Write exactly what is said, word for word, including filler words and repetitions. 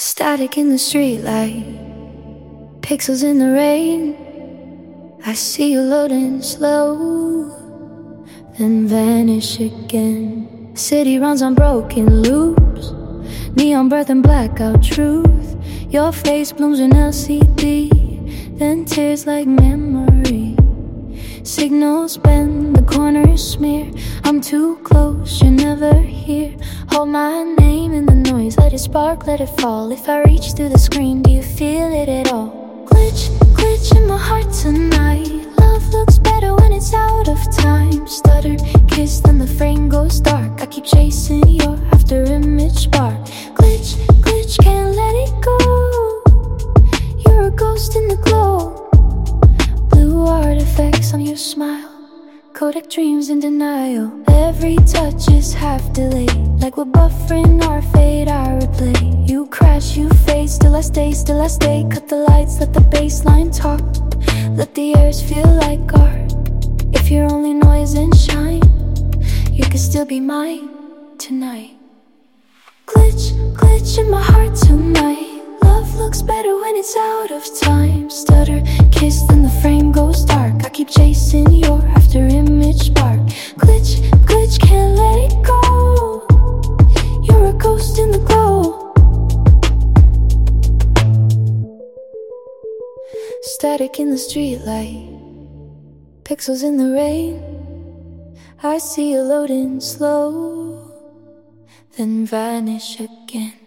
Static in the streetlight, pixels in the rain. I see you loading slow, then vanish again. City runs on broken loops, neon breath and blackout truth. Your face blooms in L C D, then tears like memory. Signals bend, the corners smear. I'm too close, you're never here. Hold my name in the noise, let it spark, let it fall. If I reach through the screen, do you feel it at all? Glitch, glitch in my heart tonight. Love looks better when it's out of time. Stutter, kiss, then the frame goes dark. I keep chasing your after image spark. Glitch, glitch, can't let it go. You're a ghost in the glow. Blue artifacts on your smile, Kodak dreams in denial. Every touch is half delayed, like we're buffering our fate, I replay. You crash, you fade, still I stay, still I stay. Cut the lights, let the bassline talk. Let the airs feel like art. If you're only noise and shine, you can still be mine tonight. Glitch, glitch in my heart tonight. Love looks better when it's out of time. Stutter, kiss, then the frame goes dark. I keep chasing your after image spark. Glitch, glitch, can't let it go. You're a ghost in the glow. Static in the streetlight, pixels in the rain. I see you loading slow, then vanish again.